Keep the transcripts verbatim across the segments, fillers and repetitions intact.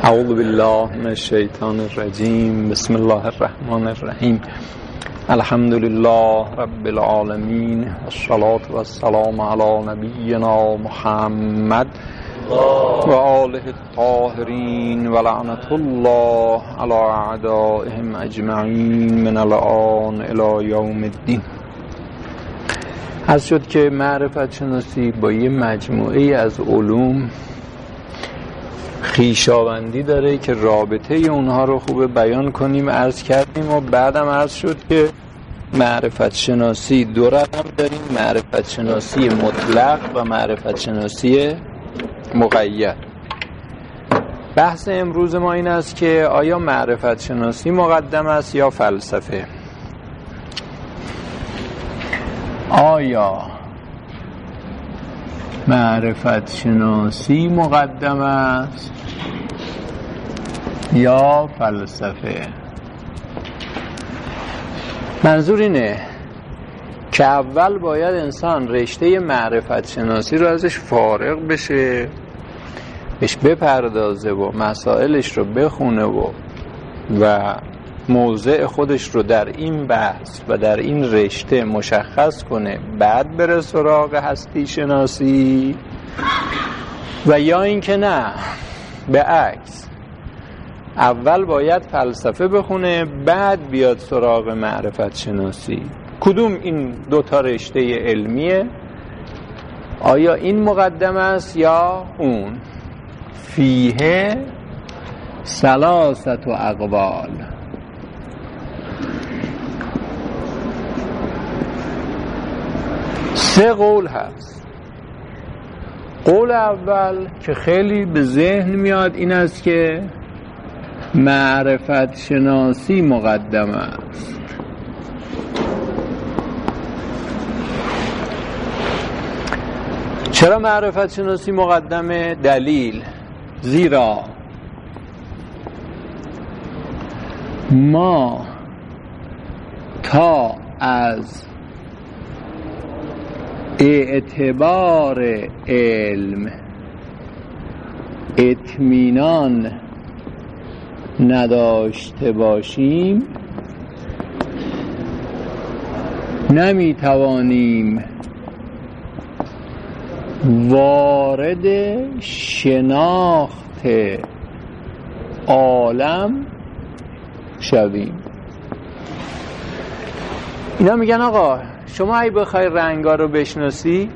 اعوذ بالله من الشیطان الرجیم. بسم الله الرحمن الرحیم. الحمد لله رب العالمین والصلاة والسلام علی نبینا محمد و آله الطاهرین و لعنت الله علی اعدائهم اجمعین من الآن الی یوم الدین. از شد که معرفت شناسی با یه مجموعه از علوم خویشاوندی داره که رابطه اونها رو خوب بیان کنیم عرض کردیم و بعدم عرض شد که معرفت شناسی دو رقم داریم: معرفت شناسی مطلق و معرفت شناسی مقید. بحث امروز ما این است که آیا معرفت شناسی مقدم است یا فلسفه؟ آیا معرفت شناسی مقدم است یا فلسفه؟ منظور اینه که اول باید انسان رشته معرفت شناسی رو ازش فارغ بشه، بهش بپردازه و مسائلش رو بخونه و و موضع خودش رو در این بحث و در این رشته مشخص کنه، بعد بره سراغ هستی شناسی. و یا اینکه نه، به عکس، اول باید فلسفه بخونه بعد بیاد سراغ معرفت شناسی. کدوم این دو تا رشته علمیه؟ آیا این مقدم است یا اون؟ فیه ثلاثه اقوال. سه قول هست. قول اول که خیلی به ذهن میاد این است که معرفت شناسی مقدم است. چرا معرفت شناسی مقدمه؟ دلیل: زیرا ما تا از اعتبار علم اطمینان نداشته باشیم نمی توانیم وارد شناخت عالم شویم. اینا میگن آقا شما اگه بخوای رنگا رو بشناسی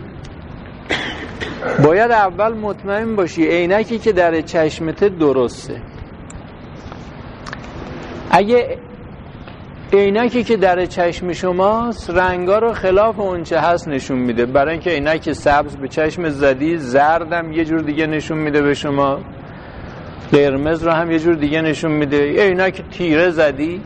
باید اول مطمئن باشی عینکی که در چشمت درسته. اگه عینکی که در چشم شماست رنگا رو خلاف اون چه هست نشون میده، برای اینکه عینک سبز به چشم زدی، زردم یه جور دیگه نشون میده به شما، قرمز رو هم یه جور دیگه نشون میده. عینک تیره زدی،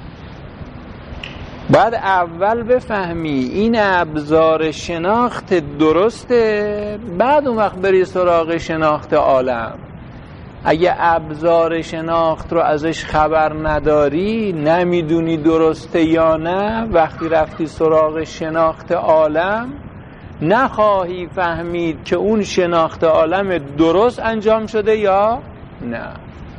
بعد اول بفهمی این ابزار شناخت درسته، بعد اون وقت بری سراغ شناخت عالم. اگه ابزار شناخت رو ازش خبر نداری، نمیدونی درسته یا نه، وقتی رفتی سراغ شناخت عالم نخواهی فهمید که اون شناخت عالم درست انجام شده یا نه.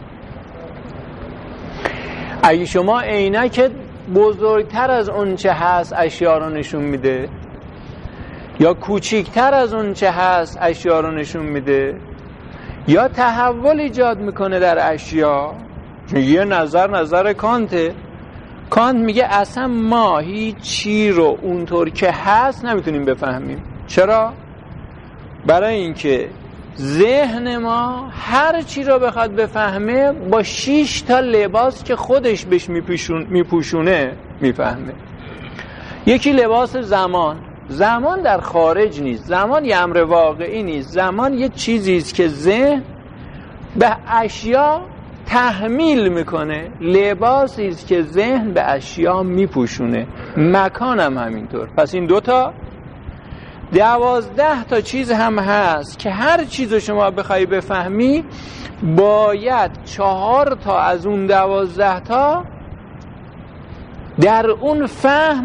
اگه شما عینک بزرگتر از اون چه هست اشیا رو نشون میده یا کوچیکتر از اون چه هست اشیا رو نشون میده یا تحول ایجاد میکنه در اشیا، یه نظر نظر کانته. کانت میگه اصلا ما هیچ چی رو اونطور که هست نمیتونیم بفهمیم. چرا؟ برای اینکه ذهن ما هر چی رو بخواد بفهمه با شش تا لباس که خودش بهش میپوشونه میفهمه. یکی لباس زمان. زمان در خارج نیست، زمان یه امر واقعی نیست، زمان یه چیزی است که ذهن به اشیا تحمیل میکنه، لباسی است که ذهن به اشیا میپوشونه. مکان هم همینطور. پس این دوتا دوازده تا چیز هم هست که هر چیز شما بخوای بفهمی باید چهار تا از اون دوازده تا در اون فهم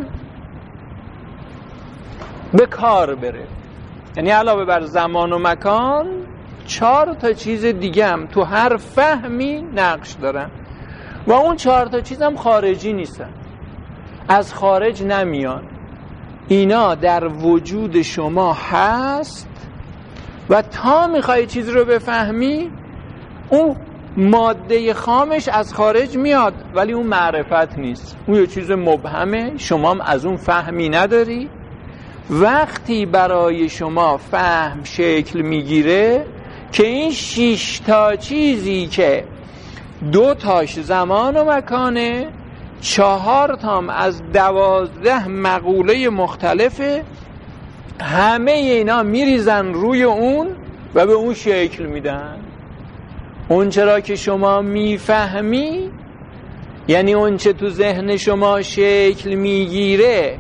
به کار بره. یعنی علاوه بر زمان و مکان چهار تا چیز دیگه هم تو هر فهمی نقش دارن و اون چهار تا چیز هم خارجی نیستن، از خارج نمیان، اینا در وجود شما هست و تا میخوای چیز رو بفهمی اون ماده خامش از خارج میاد ولی اون معرفت نیست، اون یه چیز مبهمه، شما هم از اون فهمی نداری. وقتی برای شما فهم شکل میگیره که این شش تا چیزی که دو تاش زمان و مکانه، چهار تام از دوازده مقوله مختلفه، همه اینا میریزن روی اون و به اون شکل میدن. اون چرا که شما میفهمی، یعنی اون چه تو ذهن شما شکل میگیره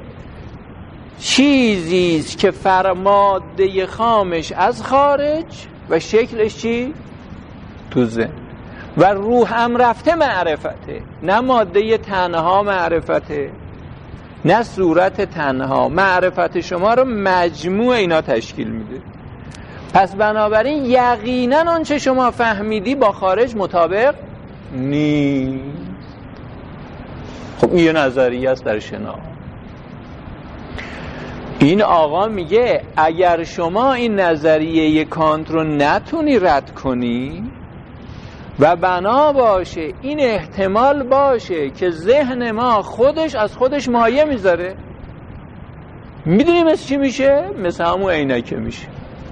چیزیست که فرماده خامش از خارج و شکلش چی؟ تو ذهن و روح هم رفته معرفته، نه ماده تنها معرفته، نه صورت تنها. معرفت شما رو مجموع اینا تشکیل میده. پس بنابراین یقینا اون چه شما فهمیدی با خارج مطابق نیست. خب این یه نظریه است در شناخت. این آقا میگه اگر شما این نظریه کانت رو نتونی رد کنی و بنا باشه این احتمال باشه که ذهن ما خودش از خودش مایه میذاره، میدونی مثل چی میشه؟ مثل همون عینکه میشه.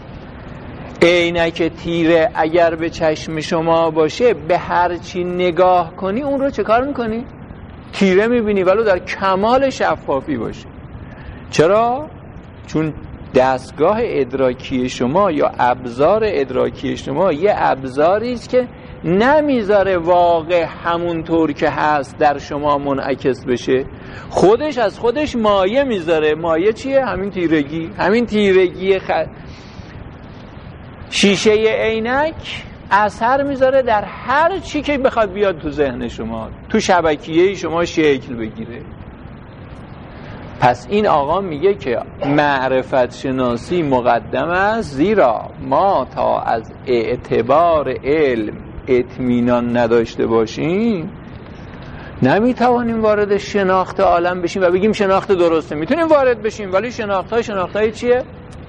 عینک تیره اگر به چشم شما باشه به هر چی نگاه کنی اون رو چه کار میکنی؟ تیره میبینی ولو در کمال شفافی باشه. چرا؟ چون دستگاه ادراکی شما یا ابزار ادراکی شما یه ابزاری است که نمیذاره واقع همونطور که هست در شما منعکس بشه، خودش از خودش مایه میذاره. مایه چیه؟ همین تیرگی. همین تیرگی خ... شیشه عینک اثر میذاره در هر چی که بخواد بیاد تو ذهن شما، تو شبکیه شما شکل بگیره. پس این آقا میگه که معرفت شناسی مقدم است، زیرا ما تا از اعتبار علم اطمینان نداشته باشیم نمیتوانیم وارد شناخت عالم بشیم و بگیم شناخت درسته. میتونیم وارد بشیم ولی شناخت های شناخت های چیه؟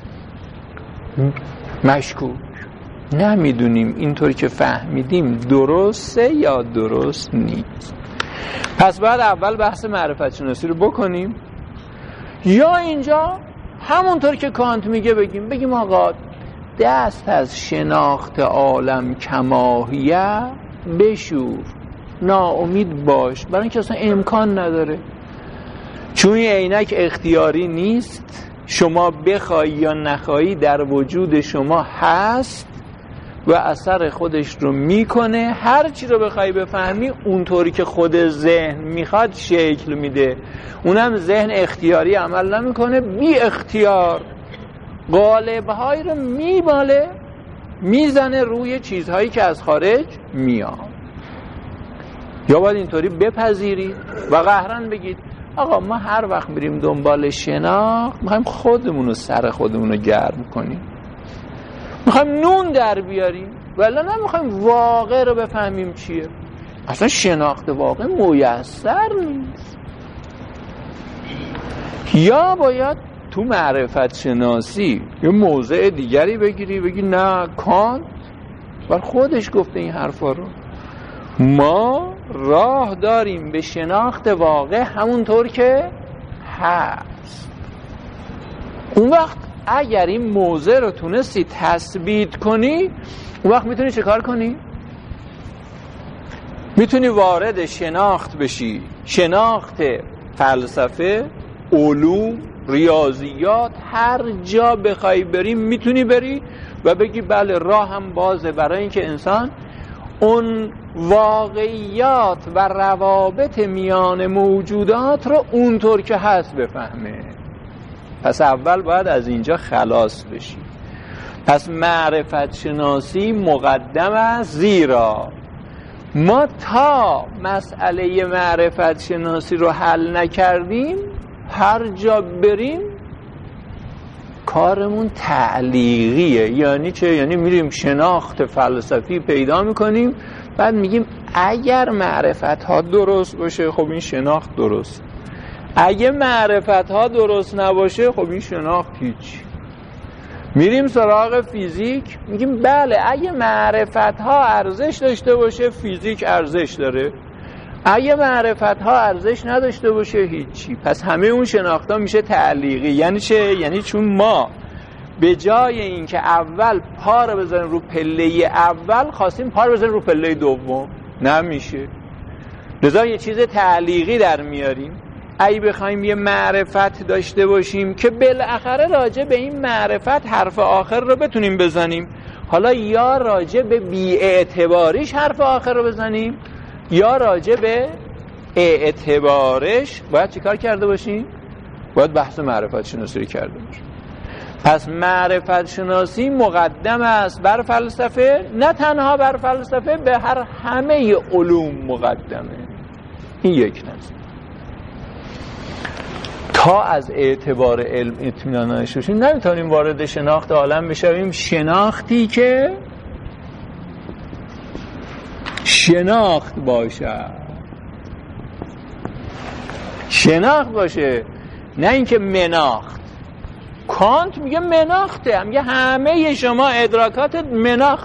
مشکوک. نمیدونیم اینطور که فهمیدیم درسته یا درست نیست. پس باید اول بحث معرفت شناسی رو بکنیم یا اینجا همونطور که کانت میگه بگیم بگیم آقا دست از شناخت عالم کماهیه بشور، ناامید باش، برای اینکه اصلا امکان نداره. چون این عینک اختیاری نیست، شما بخوای یا نخوایی در وجود شما هست و اثر خودش رو میکنه. هر چی رو بخوای بفهمی اونطوری که خود ذهن میخواد شکل میده. اونم ذهن اختیاری عمل نمیکنه، بی اختیار قالب‌هایی رو میباله، میزنه روی چیزهایی که از خارج میاد. یا باید اینطوری بپذیرید و قهرن بگید آقا ما هر وقت میریم دنبال شناخت میخوایم خودمون رو سر خودمون رو گرم کنیم، میخوایم نون در بیاریم ولی نمیخوایم واقع رو بفهمیم چیه. اصلا شناخت واقع میسر نیست. یا باید تو معرفت شناسی یه موضع دیگری بگیری، بگی نه کانت بر خودش گفته این حرفا رو، ما راه داریم به شناخت واقع همونطور که هست. اون وقت اگر این موضع رو تونستی تثبیت کنی اون وقت میتونی چه کار کنی؟ میتونی وارد شناخت بشی، شناخت فلسفه، علوم، ریاضیات، هر جا بخوای بری میتونی بری و بگی بله راه هم بازه برای اینکه انسان اون واقعیات و روابط میان موجودات رو اونطور که هست بفهمه. پس اول باید از اینجا خلاص بشی. پس معرفت شناسی مقدم است، زیرا ما تا مسئله معرفت شناسی رو حل نکردیم هر جا بریم کارمون تعلیقیه. یعنی چه؟ یعنی میریم شناخت فلسفی پیدا میکنیم، بعد میگیم اگر معرفت ها درست باشه خب این شناخت درست، اگه معرفت ها درست نباشه خب این شناخت هیچ. میریم سراغ فیزیک، میگیم بله اگه معرفت ها ارزش داشته باشه فیزیک ارزش داره، اگه معرفت ها ارزش نداشته باشه هیچی. پس همه اون شناخت ها میشه تعلیقی. یعنی چه؟ یعنی چون ما به جای اینکه اول پا رو بزنیم رو پله اول خواستیم پا رو بزنیم رو پله دوم، نمیشه. لذا یه چیز تعلیقی در میاریم. اگه بخوایم یه معرفت داشته باشیم که بالاخره راجع به این معرفت حرف آخر رو بتونیم بزنیم، حالا یا راجع به بی‌اعتباریش حرف آخر رو بزنیم یا راجع به اعتبارش باید چیکار کرده باشیم؟ باید بحث معرفت شناسی کرده باشیم. پس معرفت شناسی مقدم است بر فلسفه، نه تنها بر فلسفه، به هر همه علوم مقدمه. این یک نظر. تا از اعتبار علم اطمینان نداشته باشیم نمیتونیم وارد شناخت عالم بشویم، شناختی که شناخت باشه، شناخت باشه، نه اینکه مناخت. کانت میگه مناخته، میگه همه شما ادراکات مناخت.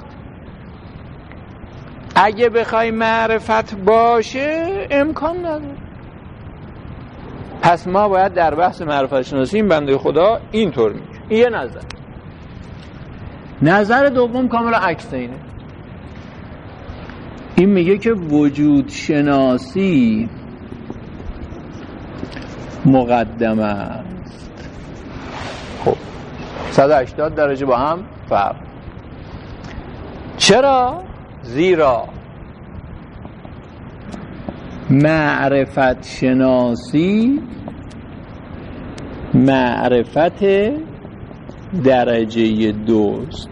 اگه بخوای معرفت باشه امکان نداره. پس ما باید در بحث معرفت شناسی این بنده خدا اینطور میگه. این یه نظر. نظر دوم کاملا عکس اینه. این میگه که وجود شناسی مقدمه است. خب صد و هشتاد درجه با هم فرق. چرا؟ زیرا معرفت شناسی معرفت درجه دوست.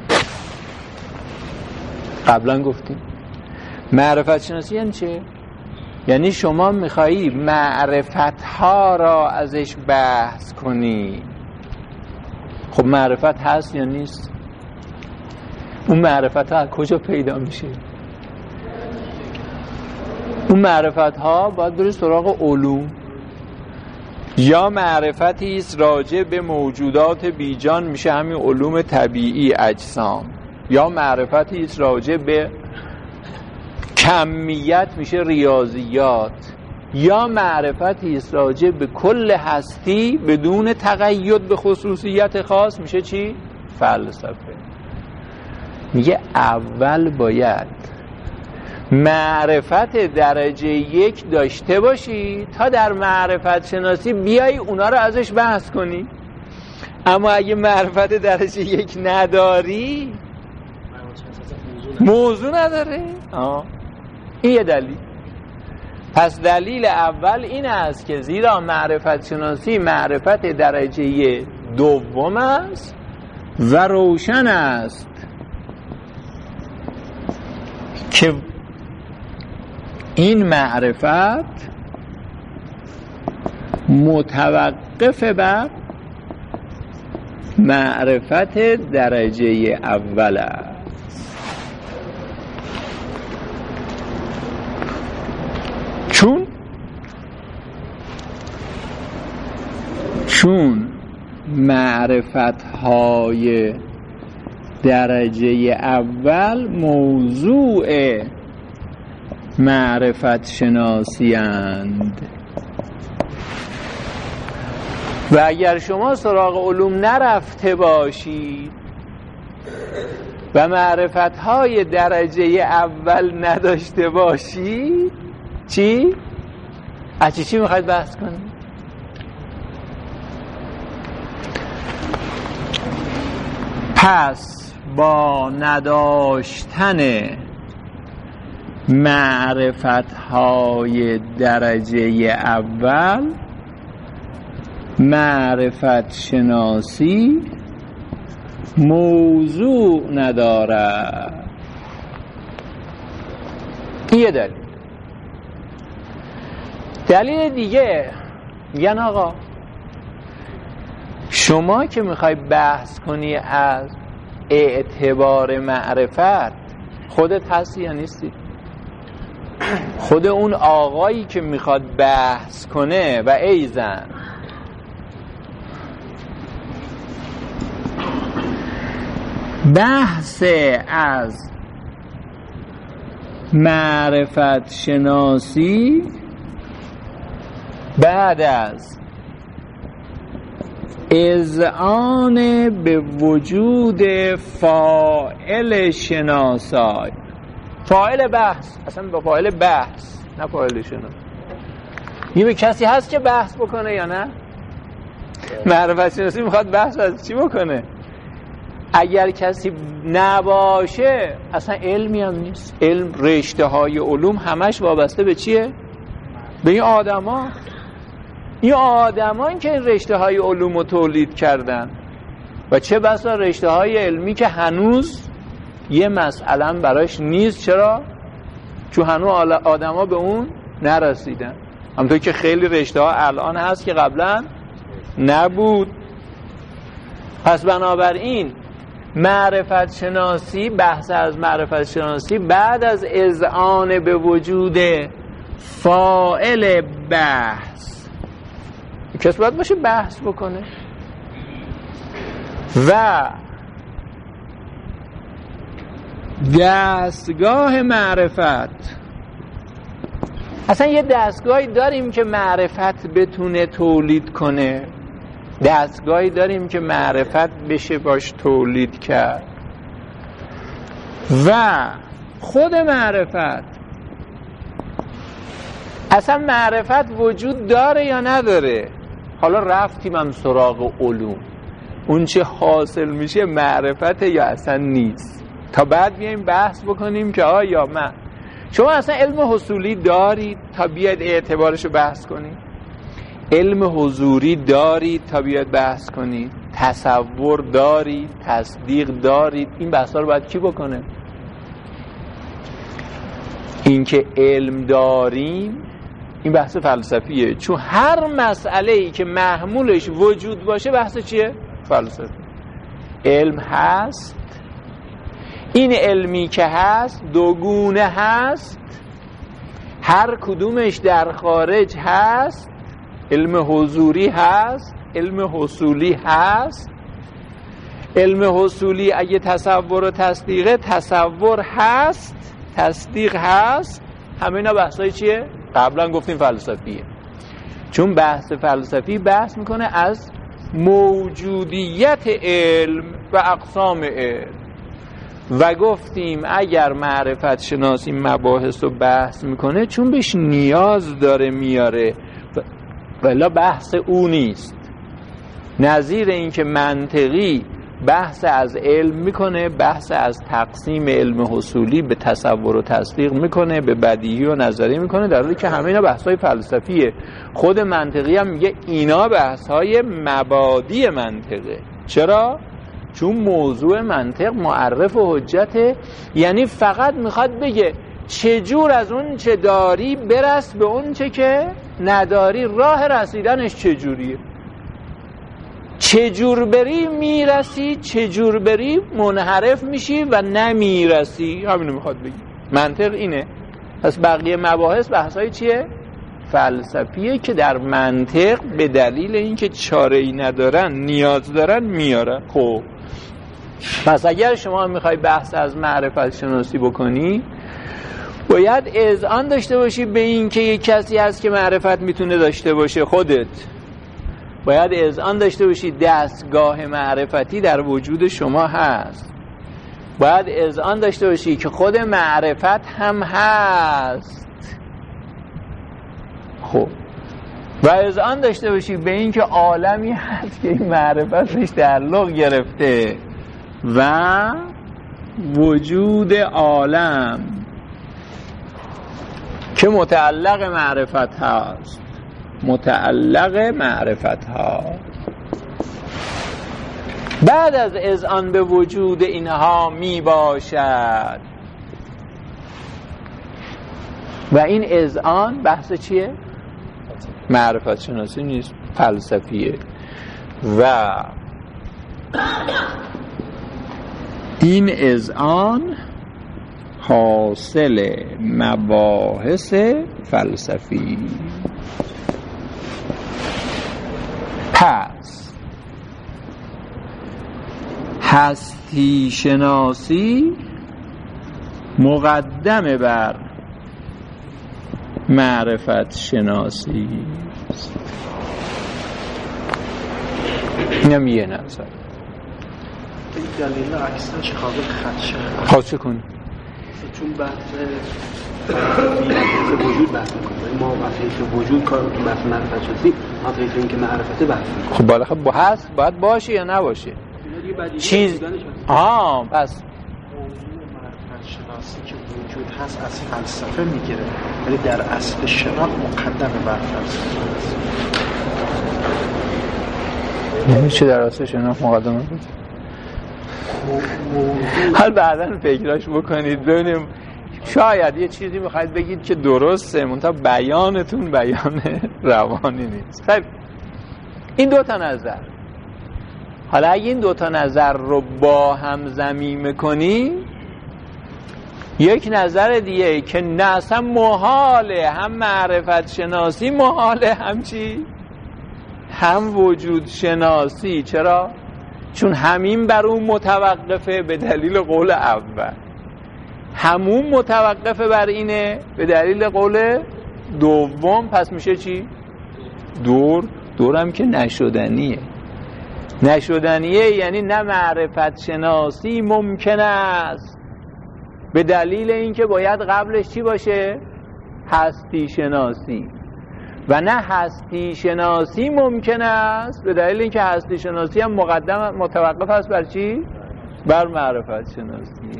قبلا گفتیم معرفت شناسی یعنی چه؟ یعنی شما میخوایی معرفت ها را ازش بحث کنی. خب معرفت هست یا نیست؟ اون معرفت ها کجا پیدا میشه؟ اون معرفت ها باید بری سراغ علوم. یا معرفتی است راجع به موجودات بیجان، میشه همین علوم طبیعی اجسام. یا معرفتی است راجع به کمیت، میشه ریاضیات. یا معرفتی است راجع به کل هستی بدون تقید به خصوصیت خاص، میشه چی؟ فلسفه. میگه اول باید معرفت درجه یک داشته باشی تا در معرفت شناسی بیای اونا رو ازش بحث کنی. اما اگه معرفت درجه یک نداری موضوع نداره. آه. این یه دلیل. پس دلیل اول این است که زیرا معرفت شناسی معرفت درجه دوم است و روشن است که این معرفت متوقف بر معرفت درجه اول است. چون چون معرفت های درجه اول موضوع معرفت شناسی اند و اگر شما سراغ علوم نرفته باشید و معرفت های درجه اول نداشته باشید، چی؟ از چی چی میخواید بحث کنید؟ پس با نداشتن معرفت های درجه اول معرفت شناسی موضوع ندارد. یه دلیل. دلیل دیگه میگن آقا شما که میخوای بحث کنی از اعتبار معرفت، خودت هستی یا نیستی؟ خود اون آقایی که میخواد بحث کنه و ای زن بحث از معرفت شناسی بعد از اذعان به وجود فاعل شناسای، فاعل بحث، اصلا با فاعل بحث نه فاعل شناس. یه کسی هست که بحث بکنه یا نه؟ معرفت شناسی میخواد بحث از چی بکنه؟ اگر کسی نباشه اصلا علمی هم نیست. علم، رشته های علوم همش وابسته به چیه؟ به این آدم ها. این آدم ها که این رشته های علوم رو تولید کردن و چه بسا رشته های علمی که هنوز یه مسئله براش نیست. چرا؟ چون هنوز آدم ها به اون نرسیدن، همونطور که خیلی رشته ها الان هست که قبلا نبود. پس بنابراین معرفت شناسی، بحث از معرفت شناسی بعد از اذعان به وجود فاعل بحث، کسی باید باشه بحث بکنه و دستگاه معرفت. اصلا یه دستگاهی داریم که معرفت بتونه تولید کنه، دستگاهی داریم که معرفت بشه باش تولید کرد و خود معرفت. اصلا معرفت وجود داره یا نداره؟ حالا رفتیم هم سراغ علوم، اون چه حاصل میشه معرفت یا اصلا نیست، تا بعد بیایم بحث بکنیم که آیا من شما اصلا علم حصولی دارید تا بیاید اعتبارشو بحث کنید؟ علم حضوری دارید تا بیاید بحث کنید؟ تصور دارید؟ تصدیق دارید؟ این بحثا رو باید کی بکنه؟ این که علم داریم این بحث فلسفیه، چون هر مسئله‌ای که محمولش وجود باشه بحث چیه؟ فلسفی. علم هست، این علمی که هست دوگونه هست، هر کدومش در خارج هست. علم حضوری هست، علم حصولی هست. علم حصولی اگه تصور و تصدیقه، تصور هست، تصدیق هست. همه اینا بحثای چیه؟ قبلا گفتیم فلسفیه، چون بحث فلسفی بحث میکنه از موجودیت علم و اقسام علم و گفتیم اگر معرفت شناسی مباحث رو بحث میکنه چون بهش نیاز داره میاره، ولی بحث او نیست. نظیر این که منطقی بحث از علم میکنه، بحث از تقسیم علم حصولی به تصور و تصدیق میکنه، به بدیهی و نظری میکنه، در حالی که همه اینا بحث‌های فلسفیه. خود منطقی هم میگه اینا بحث‌های مبادی منطقه. چرا؟ چون موضوع منطق معرف و حجته، یعنی فقط میخواد بگه چجور از اون چه داری برس به اون چه که نداری، راه رسیدنش چجوریه، چجور بری میرسی، چجور بری منحرف میشی و نمیرسی. همینو میخواد بگی. منطق اینه. پس بقیه مباحث بحثای چیه؟ فلسفیه که در منطق به دلیل اینکه چاره‌ای ندارن نیاز دارن میارن. خب پس اگر شما میخوای بحث از معرفت شناسی بکنی باید اذعان داشته باشی به این که یک کسی هست که معرفت میتونه داشته باشه. خودت باید اذعان داشته باشی دستگاه معرفتی در وجود شما هست. باید اذعان داشته باشی که خود معرفت هم هست. خب و اذعان داشته باشی به این که عالمی هست که این معرفت بهش تعلق گرفته و وجود عالم که متعلق معرفت هست، متعلق معرفت ها. بعد از اذعان به وجود اینها می باشد و این اذعان بحث چیه؟ معرفت شناسی نیست، فلسفیه. و این اذعان حاصل مباحث فلسفی. پس هستی شناسی مقدم بر معرفت شناسی است. اینم یه نظر. دلیل عکسن چه قابل خدشه خواهد چه کنی؟ چون بحث وجود بحث میکنه، ما بحث وجود کار تو بحث معرفت شناسی ما طریق این که معرفته بحث میکنه. خب بالا خب هست باید باشه یا نباشه چیز. آه پس معرفت شناسی که وجود هست از فلسفه میگیره، ولی در اصل شناخت مقدم بر فلسفه است. یعنی چه در اصل شناخت مقدمه بود؟ حال بعداً فکراش بکنید ببینیم شاید یه چیزی میخواید بگید که درسته منتها بیانتون بیان روانی نیست. خیلی این دو تا نظر، حالا اگه این دو تا نظر رو با هم ضمیمه کنی، یک نظر دیگه که نه اصلا محاله، هم معرفت شناسی محاله، هم چی؟ هم وجود شناسی. چرا؟ چون همین بر اون متوقفه به دلیل قول اول، همون متوقفه بر اینه به دلیل قول دوم. پس میشه چی؟ دور. دورم که نشدنیه. نشدنیه یعنی نه معرفت شناسی ممکن است به دلیل اینکه باید قبلش چی باشه؟ هستی شناسی. و نه هستی شناسی ممکن است به دلیل اینکه هستی شناسی هم مقدم متوقف است بر چی؟ بر معرفت شناسی.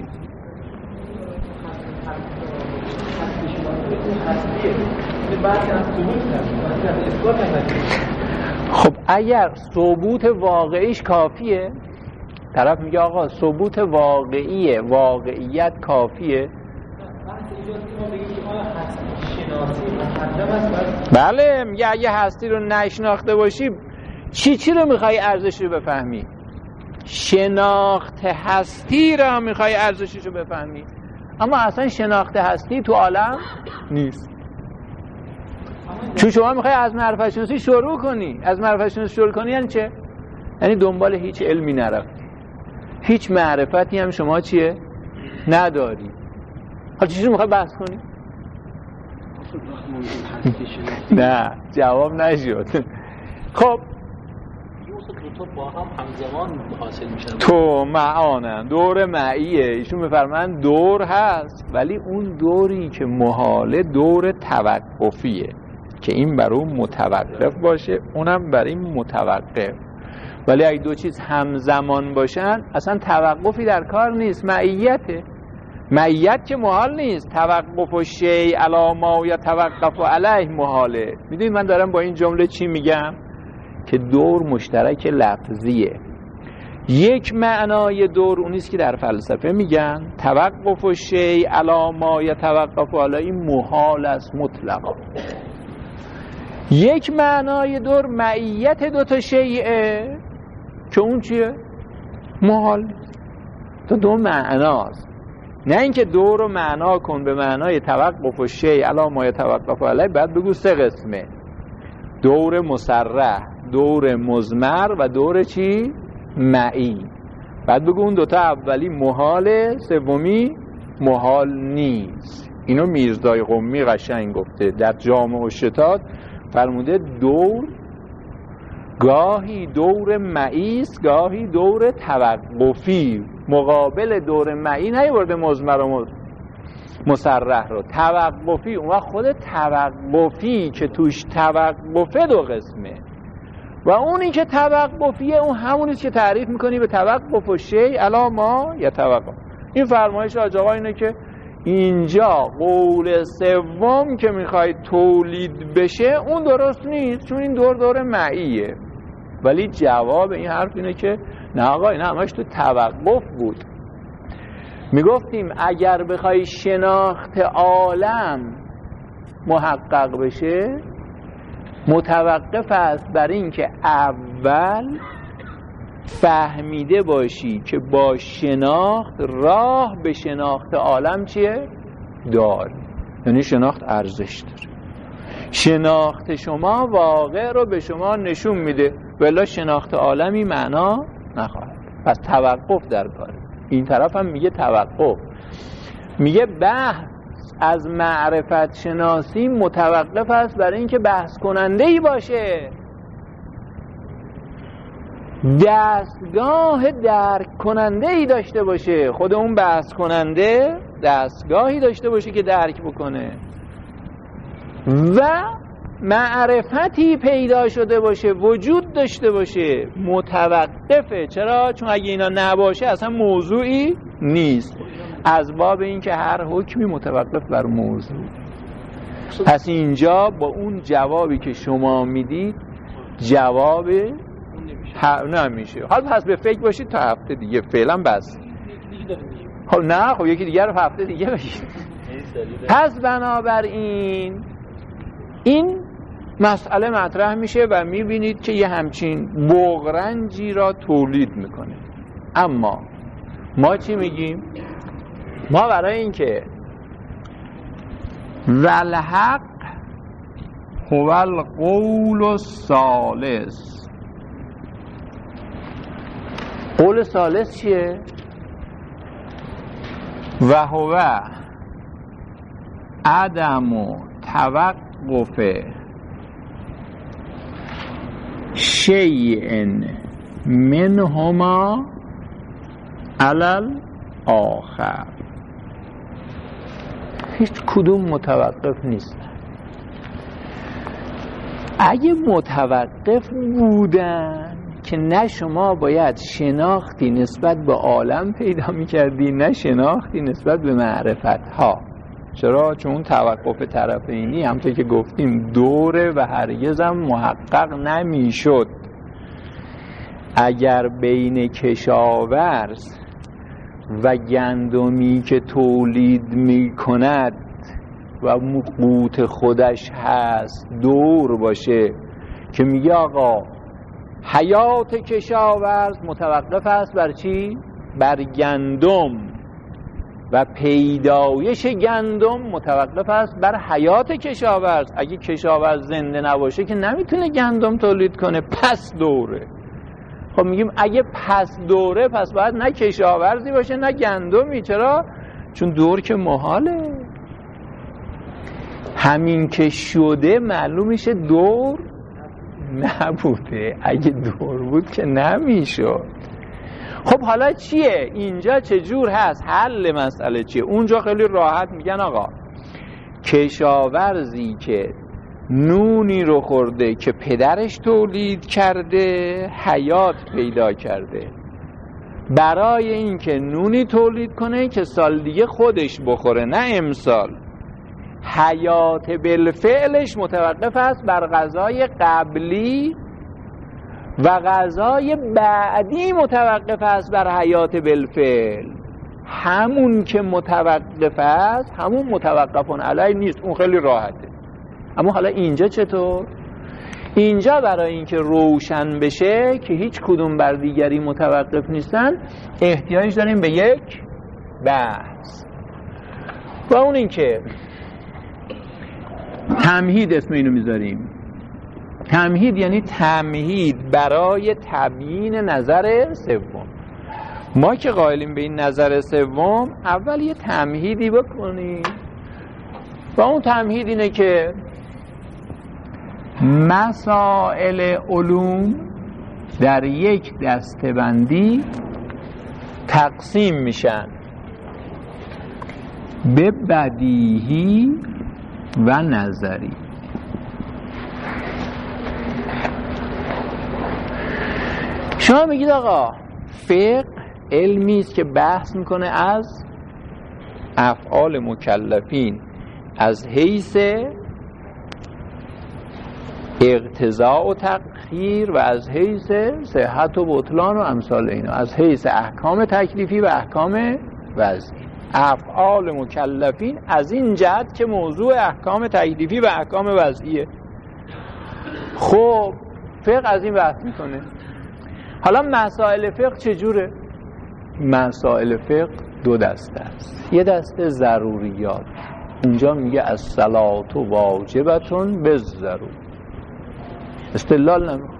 خب اگر ثبوت واقعیش کافیه، طرف میگه آقا ثبوت واقعیه، واقعیت کافیه، بله میگه اگه هستی رو نشناخته باشی چی چی رو میخوای ارزشی رو بفهمی؟ شناخت هستی رو میخوای ارزشی رو بفهمی، اما اصلا شناخت هستی تو عالم نیست. چون شما میخوای از معرفت شناسی شروع کنی. از معرفت شناسی شروع کنی یعنی چه؟ یعنی دنبال هیچ علمی نرفتی، هیچ معرفتی هم شما چیه؟ نداری. حالا چیزی میخوای بحث کنی؟ نه جواب نشد. خب با هم همزمان حاصل میشن. تو معانن دور معیه. ایشون میفرمایند دور هست، ولی اون دوری که محاله دور توقفیه که این بر اون متوقف باشه، اونم بر این متوقف. ولی اگه دو چیز همزمان باشن اصلا توقفی در کار نیست، معیته. معیت که محال نیست. توقف و شیء علی ما یتوقف علیه محاله. میدونید من دارم با این جمله چی میگم؟ که دور مشترک لفظیه. یک معنای دور اونیست که در فلسفه میگن توقف و شیء علی ما یتوقف علیه محال است مطلقا. یک معنای دور معیت دوتا شیءه که اون چیه؟ محال. تو دو معناست، نه اینکه دور رو معنا کن به معنای توقف و شیء علی ما یتوقف علیه. بعد بگو سه قسمه: دور مصرح، دور مضمر و دور چی؟ معی. بعد بگو اون دوتا اولی محاله، سومی محال نیست. اینو میرزای قمی قشنگ گفته در جامع الشتات، فرموده دور گاهی دور معیست، گاهی دور توقفی. مقابل دور معی نیورده مضمر و مصرح رو، توقفی. اون وقت خود توقفی که توش توقفه دو قسمه و اونی که توقفیه اون همونیست که تعریف میکنی به توقف و شیء علی ما یتوقف. این فرمایش آج آقا اینه که اینجا قول سوم که میخوای تولید بشه اون درست نیست، چون این دور دور معیه. ولی جواب این حرف اینه که نه آقا این همش تو توقف بود. میگفتیم اگر بخوای شناخت عالم محقق بشه متوقف است بر این که اول فهمیده باشی که با شناخت راه به شناخت عالم چیه؟ داری. یعنی شناخت ارزش داره. شناخت شما واقع رو به شما نشون میده، ولی شناخت عالمی معنا نخواهد. پس توقف در کاره. این طرف هم میگه توقف، میگه بحث از معرفت شناسی متوقف است برای اینکه بحث کننده ای باشه، دستگاه درک کننده ای داشته باشه، خود اون بحث کننده دستگاهی داشته باشه که درک بکنه و معرفتی پیدا شده باشه، وجود داشته باشه. متوقفه. چرا؟ چون اگه اینا نباشه اصلا موضوعی نیست، از باب این که هر حکمی متوقف بر موضوع. پس اینجا با اون جوابی که شما میدید جواب نمیشه. حال پس به فکر باشید تا هفته دیگه. فعلا بس. خب نه، خب یکی دیگه رو هفته دیگه بگید. پس بنابراین این مسئله مطرح میشه و میبینید که یه همچین بغرنجی را تولید میکنه. اما ما چی میگیم؟ ما برای این که والحق هو القول الثالث، قول ثالث چیه؟ و هو عدم و توقف شیء منهما علی الاخر. هیچ کدوم متوقف نیست. اگه متوقف بودن که نه شما باید شناختی نسبت به عالم پیدا می‌کردی، نه شناختی نسبت به معرفت ها. چرا؟ چون توقف طرفینی همونطور که گفتیم دوره و هرگز هم محقق نمیشد. اگر بین کشاورز و گندمی که تولید میکند و قوت خودش هست دور باشه که میگه آقا حیات کشاورز متوقف است بر چی؟ بر گندم و پیدایش گندم متوقف است بر حیات کشاورز. اگه کشاورز زنده نباشه که نمیتونه گندم تولید کنه، پس دوره. خب میگیم اگه پس دوره پس باید نه کشاورزی باشه نه گندمی. چرا؟ چون دور که محاله. همین که شده معلوم میشه دور نبوده. اگه دور بود که نمیشد. خب حالا چیه؟ اینجا چجور هست؟ حل مسئله چیه؟ اونجا خیلی راحت میگن آقا کشاورزی که نونی رو خورده که پدرش تولید کرده حیات پیدا کرده، برای اینکه نونی تولید کنه که سال دیگه خودش بخوره نه امسال، حیات بالفعلش متوقف است بر غذای قبلی و غذای بعدی متوقف است بر حیات بالفعل. همون که متوقف است همون متوقفون علی نیست. اون خیلی راحته. اما حالا اینجا چطور؟ اینجا برای اینکه روشن بشه که هیچ کدوم بر دیگری متوقف نیستن احتیاج داریم به یک بحث و اون این که تمهید اسم اینو میذاریم. تمهید یعنی تمهید برای تبیین نظر سوم. ما که قائلیم به این نظر سوم اول یه تمهیدی بکنیم و اون تمهید اینه که مسائل علوم در یک دسته‌بندی تقسیم میشن به بدیهی و نظری. شما میگید آقا فقه علمی است که بحث میکنه از افعال مکلفین از حیث اقتضاء و تأخیر و از حیث صحت و بطلان و امثال اینا، از حیث احکام تکلیفی و احکام وضعی. افعال مکلفین از این جهت که موضوع احکام تکلیفی و احکام وضعیه. خب فقه از این بحث میکنه. حالا مسائل فقه چجوره؟ مسائل فقه دو دسته است. یه دسته ضروریات، اونجا میگه الصلاة واجبتون بالضرور، استدلال نمیخواد.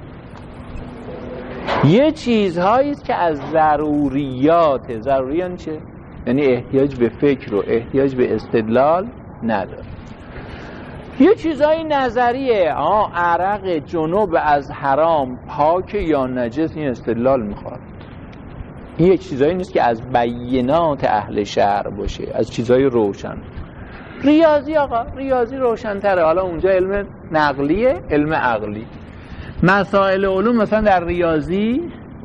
یه چیزهایی است که از ضروریات، ضروریان چه؟ یعنی احتیاج به فکر و احتیاج به استدلال نداره. یه چیزهای نظریه، آه عرق جنوب از حرام پاک یا نجس، این استدلال میخواد. این یه چیزایی نیست که از بینات اهل شرع باشه، از چیزهای روشن. ریاضی آقا، ریاضی روشن تره. حالا اونجا علم نقلیه، علم عقلی. مسائل علوم مثلا در ریاضی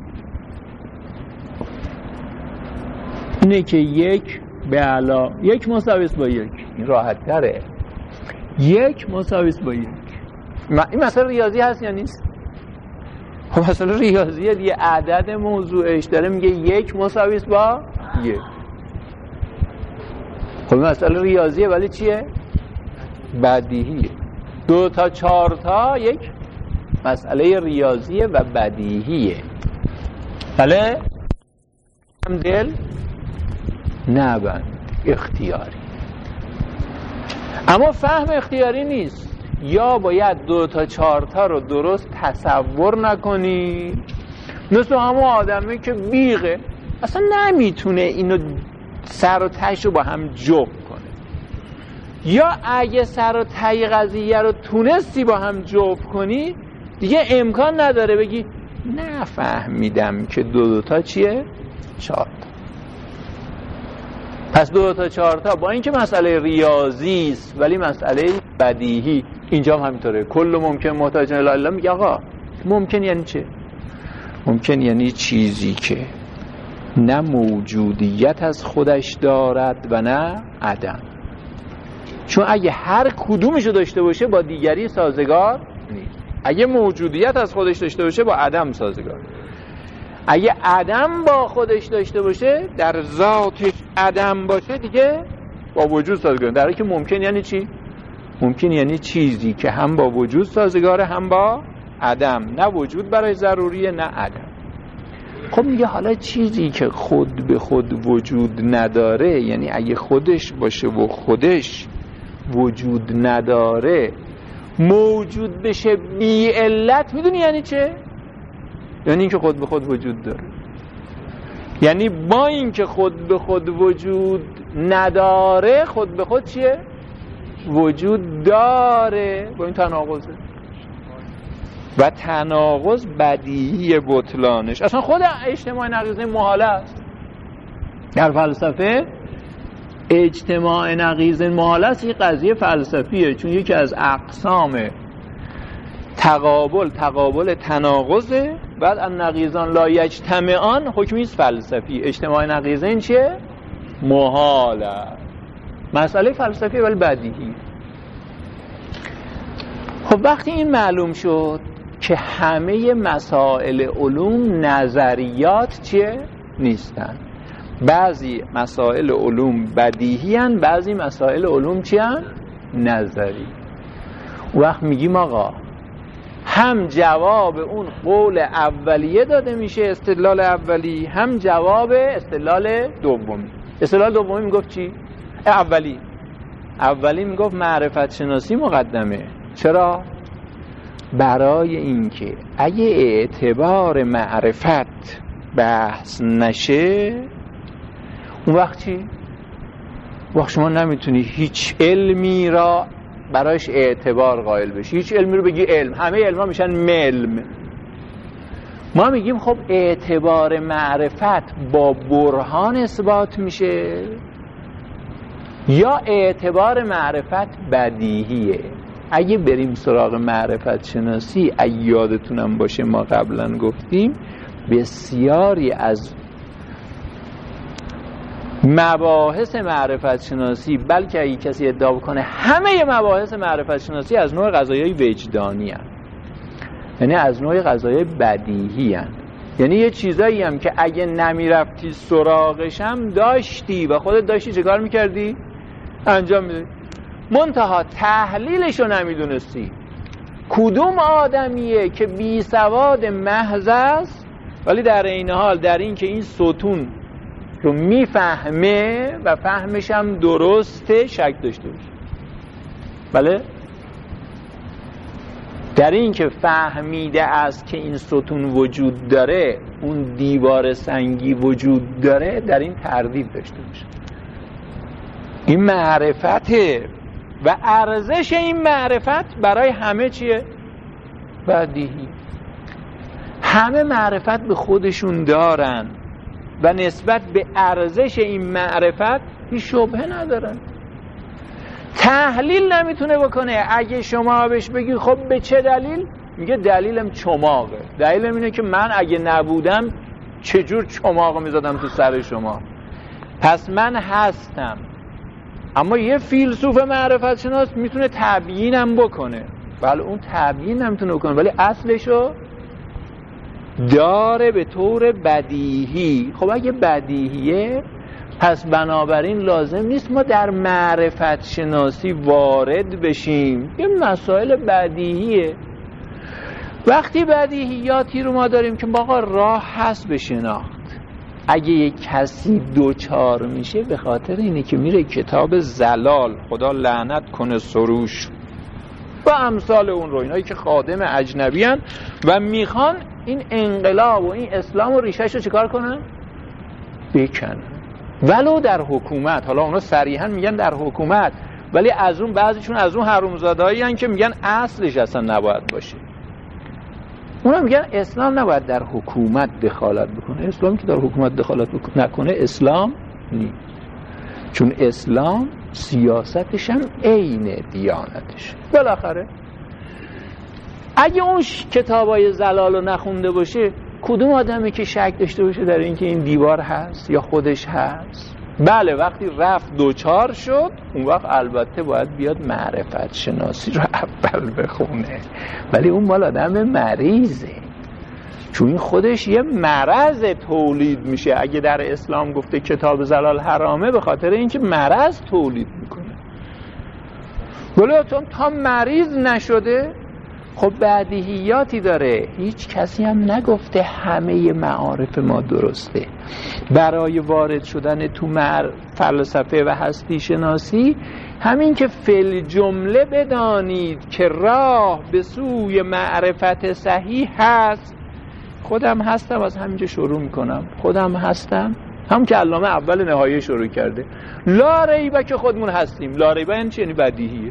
اینه که یک به علا یک مساویس با یک، این راحت تره. یک مساویس با یک، این مثلا ریاضی هست یا نیست؟ خب مثلا ریاضیه دیگه، عدد موضوعش داره میگه یک مساویس با یک. خب مثلا ریاضیه ولی چیه؟ بدیهیه. دو تا چهار تا یک مسئله ریاضیه و بدیهیه. بله؟ هم دل نبند، اختیاری. اما فهم اختیاری نیست. یا باید دو تا چهار تا رو درست تصور نکنی، مثل همون آدمه که بیغه اصلا نمیتونه اینو سر و تهش رو با هم جفت کنه، یا اگه سر و ته قضیه رو تونستی با هم جفت کنی دیگه امکان نداره بگی نفهمیدم که دو دو تا چیه؟ چهار تا. پس دو تا چهار تا با اینکه مسئله ریاضی است ولی مسئله بدیهی. اینجا هم همینطوره. کل ممکن محتاج الی الله. میگه آقا ممکن یعنی چه؟ ممکن یعنی چیزی که نه موجودیت از خودش دارد و نه عدم. چون اگه هر کدومشو داشته باشه با دیگری سازگار نیست. اگه موجودیت از خودش داشته باشه با عدم سازگار. اگه عدم با خودش داشته باشه، در ذاتش عدم باشه، دیگه با وجود سازگار. در حالی که ممکن یعنی چی؟ ممکن یعنی چیزی که هم با وجود سازگاره هم با عدم. نه وجود برای ضروریه نه عدم. خب میگه حالا چیزی که خود به خود وجود نداره، یعنی اگه خودش باشه و خودش وجود نداره موجود بشه بی علت، میدونی یعنی چه؟ یعنی اینکه خود به خود وجود داره. یعنی با اینکه خود به خود وجود نداره خود به خود چیه؟ وجود داره. با این تناقضه و تناقض بدیهی بطلانش. اصلا خود اجتماع نقیضین محاله است. در فلسفه اجتماع نقیضین محاله است. این قضیه فلسفیه، چون یکی از اقسام تقابل تقابل تناقضه. بعد ان نقیضان لا یجتمعان حکمیست فلسفی. اجتماع نقیضین چیه؟ محاله. مسئله فلسفی ولی بدیهی. خب وقتی این معلوم شد که همه مسائل علوم نظریات چیه؟ نیستن. بعضی مسائل علوم بدیهی هن، بعضی مسائل علوم چی هن؟ نظری. وقت میگیم آقا هم جواب اون قول اولیه داده میشه، استدلال اولی، هم جواب استدلال دومی. استدلال دومی میگفت چی؟ اولی اولی میگفت معرفت شناسی مقدمه. چرا؟ برای اینکه اگه اعتبار معرفت بحث نشه اون وقت چی؟ وقت شما نمیتونی هیچ علمی را برایش اعتبار قائل بشی. هیچ علمی رو بگی علم، همه علما میشن ملم. ما میگیم خب اعتبار معرفت با برهان اثبات میشه یا اعتبار معرفت بدیهیه. اگه بریم سراغ معرفت شناسی، اگه یادتونم باشه ما قبلا گفتیم بسیاری از مباحث معرفت شناسی، بلکه اگه کسی ادعا کنه همه مباحث معرفت شناسی از نوع قضایای وجدانی هستند، یعنی از نوع قضایای بدیهی هستند. یعنی یه چیزایی هم که اگه نمیرفتی سراغش هم داشتی و خودت داشتی چه کار میکردی؟ انجام میدی. منتها تحلیلش رو نمیدونستی. کدوم آدمیه که بی سواد محض است ولی در این حال در این که این ستون رو میفهمه و فهمش هم درسته شک داشته باشه؟ بله؟ در این که فهمیده است که این ستون وجود داره، اون دیوار سنگی وجود داره، در این تردید داشته باشه. این معرفته و ارزش این معرفت برای همه چیه؟ بدیهی. همه معرفت به خودشون دارن و نسبت به ارزش این معرفت هیچ شبهه ندارن. تحلیل نمیتونه بکنه. اگه شما بهش بگی خب به چه دلیل؟ میگه دلیلم چماقه. دلیلم اینه که من اگه نبودم چجور چماق میزدم تو سر شما، پس من هستم. اما یه فیلسوف معرفت شناس میتونه تبیینم بکنه. بله اون تبیین نمیتونه بکنه ولی اصلشو داره به طور بدیهی. خب اگه بدیهیه پس بنابراین لازم نیست ما در معرفت شناسی وارد بشیم. یه مسائل بدیهیه. وقتی بدیهیاتی رو ما داریم که باقا راه هست به شناخت، اگه یک کسی دوچار میشه به خاطر اینه که میره کتاب زلال، خدا لعنت کنه سروش و امثال اون رو، اینایی که خادم اجنبی هن و میخوان این انقلاب و این اسلام و ریشهش رو چیکار کنن؟ بکنن. ولو در حکومت. حالا اونا صریحا میگن در حکومت، ولی از اون بعضیشون از اون حرومزادهایی هن که میگن اصلش اصلا نباید باشه. اونا میگن اسلام نباید در حکومت دخالت بکنه. اسلام که در حکومت دخالت نکنه اسلام نیست، چون اسلام سیاستش هم عین دیانتش. بالاخره اگه اون کتابای زلال رو نخونده باشه، کدوم آدمی که شک داشته باشه در اینکه این دیوار هست یا خودش هست؟ بله وقتی رفت دوچار شد اون وقت البته باید بیاد معرفت شناسی رو اول بخونه، ولی اون مال آدم مریضه، چون این خودش یه مرض تولید میشه. اگه در اسلام گفته کتاب زلال حرامه به خاطر اینکه مرض تولید میکنه. ولی تا مریض نشده خب بدیهیاتی داره. هیچ کسی هم نگفته همه معارف ما درسته. برای وارد شدن تو مر فلسفه و هستی شناسی همین که فل جمله بدانید که راه به سوی معرفت صحیح هست. خودم هستم، از همینجا شروع میکنم. خودم هستم، هم که علامه اول نهایه شروع کرده. لا ریبه که خودمون هستیم. لا ریبه یعنی چی؟ یعنی بدیهیه.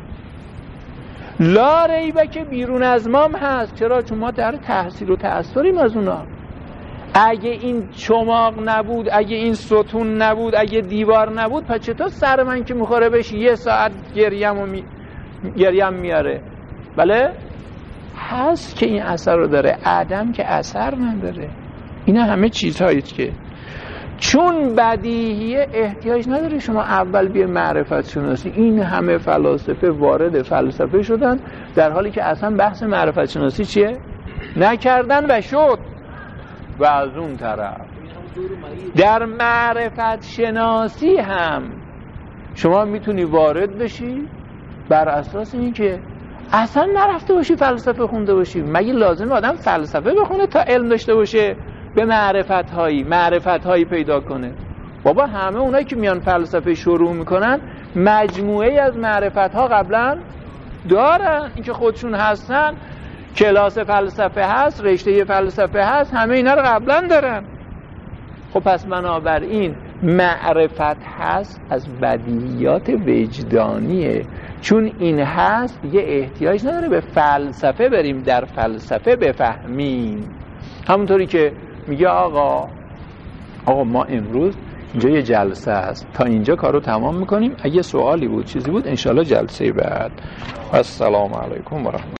لا ریبه که بیرون از مام هست. چرا؟ چون ما در تحصیل و تأثریم از اونا. اگه این چماق نبود، اگه این ستون نبود، اگه دیوار نبود، پس چطور سر من که میخوره بهش یه ساعت گریم و می... گریم میاره؟ بله؟ هست که این اثر رو داره. عدم که اثر نداره. اینا همه چیزهاییست که چون بدیهیه احتیاج نداره شما اول بیا معرفت شناسی. این همه فلاسفه وارد فلسفه شدن در حالی که اصلا بحث معرفت شناسی چیه؟ نکردن و شد. و از اون طرف در معرفت شناسی هم شما میتونی وارد بشی بر اساس این که اصلا نرفته باشی فلسفه خونده باشی. مگه لازم آدم فلسفه بخونه تا علم داشته باشه به معرفت هایی معرفت هایی پیدا کنه؟ بابا همه اونایی که میان فلسفه شروع میکنن مجموعه از معرفت ها قبلا دارن. این که خودشون هستن، کلاس فلسفه هست، رشته فلسفه هست، همه اینا رو قبلا دارن. خب پس بنابراین معرفت هست از بدیهیات وجدانیه. چون این هست دیگه احتیاج نداره به فلسفه بریم در فلسفه بفهمیم. همونطوری که میگه آقا آقا ما امروز اینجا یه جلسه هست، تا اینجا کارو تمام میکنیم. اگه سوالی بود چیزی بود انشالله جلسه بعد. السلام علیکم و رحمت